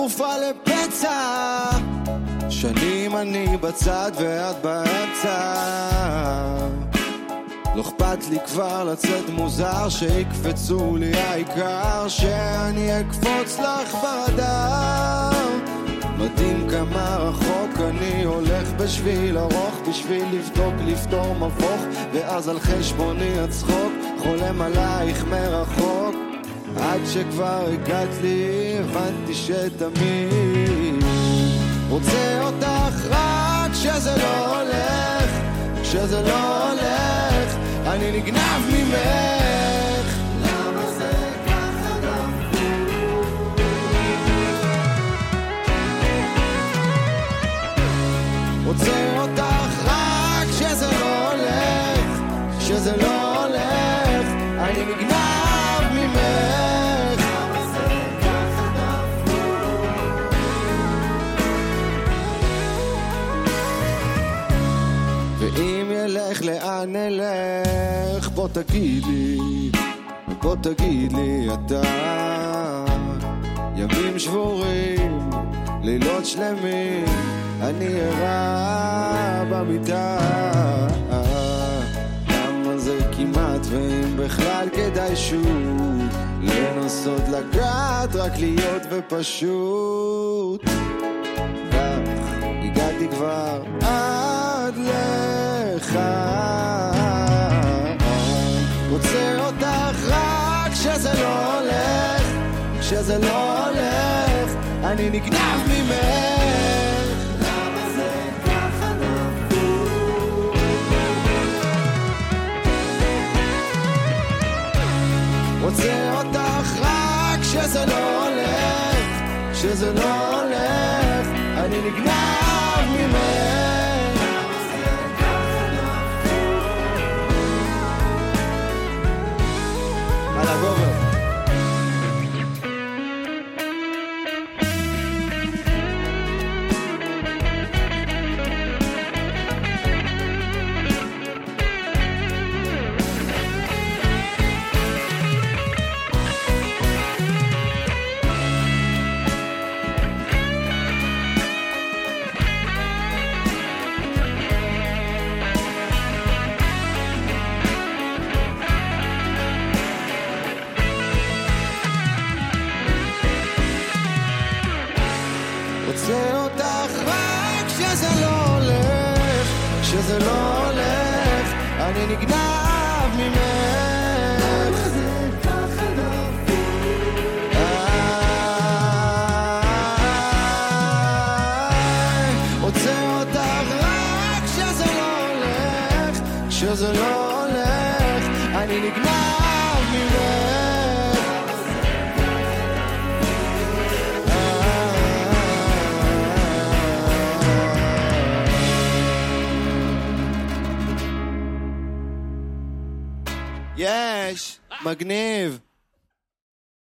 תרופה לפצע, שנים אני בצד ואת באמצע, לא אכפת לי כבר לצאת מוזר, שיקפצו לי העיקר שאני אקפוץ לך ברדאר. מדהים כמה רחוק אני הולך בשביל ארוך, בשביל לבדוק לפתור מבוך, ואז על חשבוני הצחוק חולם עלייך מרחוק, עד שכבר הגעת לי הבנתי שתמיד רוצה אותך, רק שזה לא הולך, שזה לא הולך אני נגנב ממך. למה זה ככה דפוק? רוצה אותך, רק שזה לא הולך, שזה לא הולך אני נגנב ממך. למה זה ככה דפוק? ואם ילך לאן נלך, בוא תגיד לי, בוא תגיד לי אתה. ימים שבורים, לילות שלמים, אני ערה במיטה. למה זה כמעט ואם בכלל כדאי שוב לנסות לגעת, רק להיות ופשוט כך הגעתי כבר עד לך. רוצה אותך, רק שזה לא הולך, שזה לא הולך אני נגנב ממך. למה זה ככה דפוק? רוצה אותך, רק שזה לא הולך, שזה לא הולך אני נגנב ממך. על הגובר רוצה אותך, רק שזה לא הולך, שזה לא הולך אני נגנב ממך. זה ככה דפוק. רוצה אותך, רק שזה לא הולך, שזה לא הולך אני נגנב ממך. יש, מגניב.